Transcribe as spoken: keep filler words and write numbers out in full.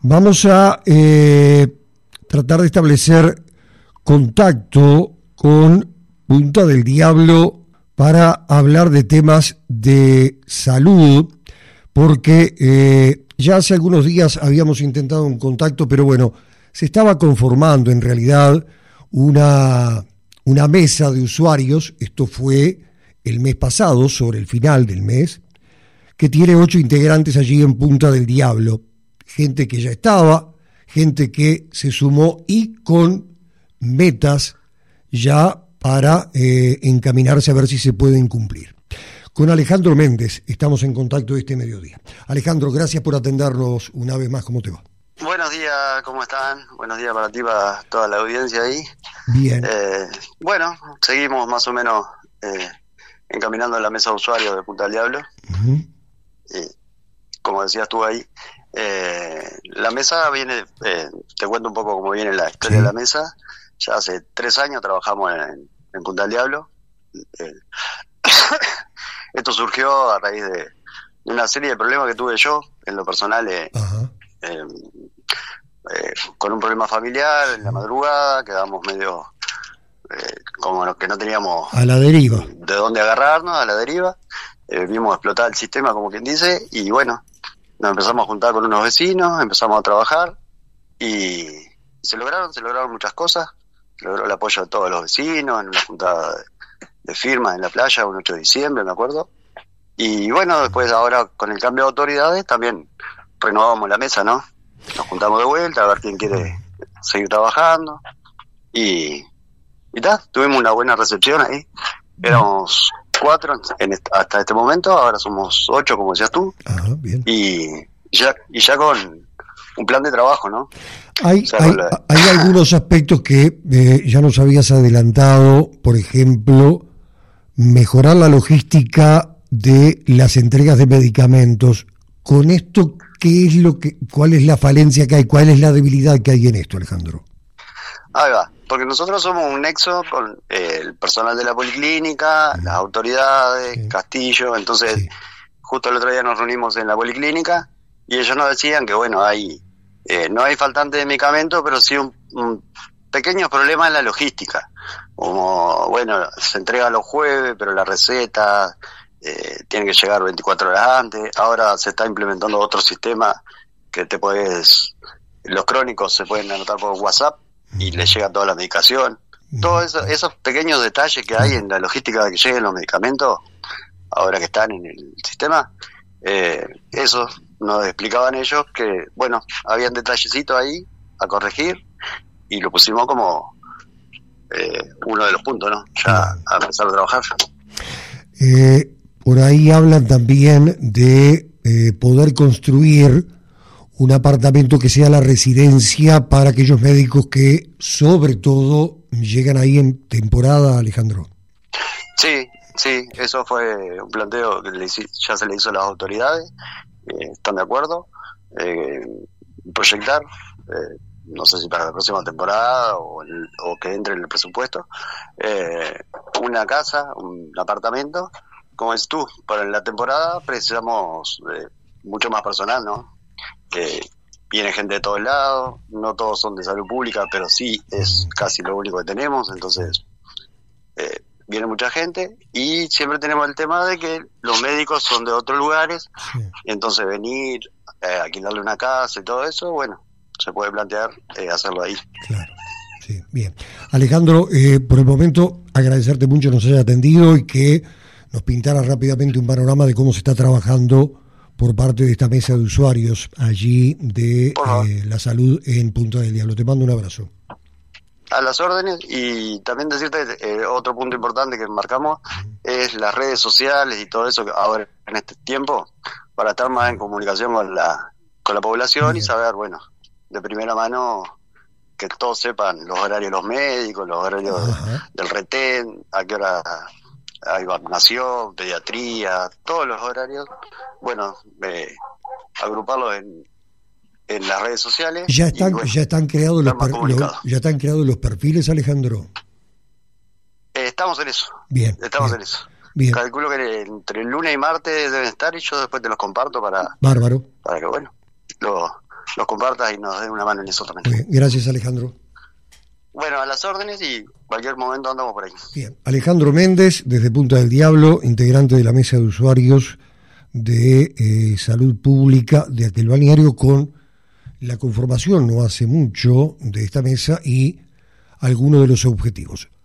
Vamos a eh, tratar de establecer contacto con Punta del Diablo para hablar de temas de salud, porque eh, ya hace algunos días habíamos intentado un contacto, pero bueno, se estaba conformando en realidad una, una mesa de usuarios, esto fue el mes pasado, sobre el final del mes, que tiene ocho integrantes allí en Punta del Diablo, gente que ya estaba, gente que se sumó y con metas ya para eh, encaminarse a ver si se pueden cumplir. Con Alejandro Méndez estamos en contacto este mediodía. Alejandro, gracias por atendernos una vez más. ¿Cómo te va? Buenos días, ¿cómo están? Buenos días para ti, para toda la audiencia ahí. Bien. Eh, bueno, seguimos más o menos eh, encaminando la mesa de usuarios de Punta del Diablo. Uh-huh. Y, como decías tú ahí, eh, la mesa viene, eh, te cuento un poco cómo viene la historia sí. de la mesa. Ya hace tres años trabajamos en, en Punta del Diablo. Eh, esto surgió a raíz de una serie de problemas que tuve yo, en lo personal, eh, uh-huh. eh, eh, con un problema familiar en la madrugada, quedamos medio eh, como los que no teníamos a la deriva, de dónde agarrarnos, a la deriva. Eh, vimos explotar el sistema, como quien dice, y bueno, nos empezamos a juntar con unos vecinos, empezamos a trabajar y se lograron, se lograron muchas cosas. Se logró el apoyo de todos los vecinos en una juntada de, de firmas en la playa, un ocho de diciembre, me acuerdo. Y bueno, después ahora con el cambio de autoridades también renovamos la mesa, ¿no? Nos juntamos de vuelta a ver quién quiere seguir trabajando y y tal, tuvimos una buena recepción ahí. Éramos cuatro en est- hasta este momento, ahora somos ocho, como decías tú. Ajá, bien. Y ya y ya con un plan de trabajo, ¿no? Hay, o sea, hay, la... hay algunos aspectos que eh, ya nos habías adelantado, por ejemplo, mejorar la logística de las entregas de medicamentos. Con esto, ¿qué es lo que, cuál es la falencia que hay, cuál es la debilidad que hay en esto, Alejandro? Ahí va, porque nosotros somos un nexo con eh, el personal de la policlínica, sí. las autoridades, sí. Castillo, entonces sí. justo el otro día nos reunimos en la policlínica y ellos nos decían que bueno, hay eh, no hay faltante de medicamentos, pero sí un, un pequeño problema en la logística, como bueno, se entrega los jueves, pero la receta eh, tiene que llegar veinticuatro horas antes. Ahora se está implementando otro sistema que te puedes, los crónicos se pueden anotar por WhatsApp y le llega toda la medicación. Todos eso, esos pequeños detalles que hay en la logística de que lleguen los medicamentos, ahora que están en el sistema, eh, eso nos explicaban ellos que, bueno, habían detallecitos ahí a corregir y lo pusimos como eh, uno de los puntos, ¿no? Ya a empezar a trabajar. Eh, por ahí hablan también de eh, poder construir un apartamento que sea la residencia para aquellos médicos que, sobre todo, llegan ahí en temporada, Alejandro. Sí, sí, eso fue un planteo que le, ya se le hizo a las autoridades, eh, están de acuerdo, eh, proyectar, eh, no sé si para la próxima temporada o, el, o que entre en el presupuesto, eh, una casa, un apartamento, como dices tú, para la temporada precisamos eh, mucho más personal, ¿no? Que viene gente de todos lados, no todos son de salud pública, pero sí es casi lo único que tenemos, entonces eh, viene mucha gente y siempre tenemos el tema de que los médicos son de otros lugares, sí. Entonces venir, eh, alquilarle una casa y todo eso, bueno, se puede plantear eh, hacerlo ahí. Claro, sí, bien. Alejandro, eh, por el momento agradecerte mucho que nos haya atendido y que nos pintara rápidamente un panorama de cómo se está trabajando por parte de esta mesa de usuarios allí de eh, la salud en Punta del Diablo. Te mando un abrazo. A las órdenes, y también decirte eh, otro punto importante que marcamos uh-huh. es las redes sociales y todo eso que ahora en este tiempo, para estar más en comunicación con la con la población Bien. Y saber, bueno, de primera mano que todos sepan los horarios de los médicos, los horarios uh-huh. del retén, a qué hora hay vacunación, pediatría, todos los horarios, bueno, eh, agruparlos en, en las redes sociales. Ya están, bueno, ya están creados los, per, los ya están creados los perfiles, Alejandro. Eh, estamos en eso. Bien. Estamos bien, en eso. Bien. Calculo que entre el lunes y martes deben estar y yo después te los comparto para. Bárbaro. Para que bueno, lo, los compartas y nos den una mano en eso también. Muy bien. Gracias, Alejandro. Bueno, a las órdenes y cualquier momento andamos por ahí. Bien. Alejandro Méndez, desde Punta del Diablo, integrante de la mesa de usuarios de eh, salud pública de aquel balneario, con la conformación no hace mucho de esta mesa y algunos de los objetivos.